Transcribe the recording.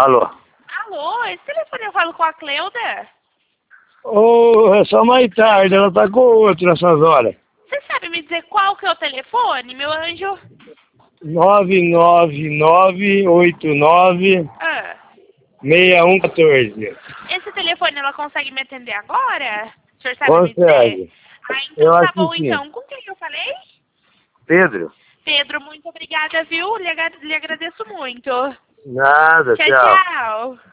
Alô? Alô, esse telefone eu falo com a Cleuda? Ô, é só mais tarde, ela tá com outro nessas horas. Você sabe me dizer qual que é o telefone, meu anjo? 99989-6114. Ah, esse telefone ela consegue me atender agora? O senhor sabe me dizer? Consegue. Ah, Eu então tá acho bom que sim. então. Com quem eu falei? Pedro? Pedro, muito obrigada, viu? Lhe agradeço muito. Nada, Tchau, tchau. tchau.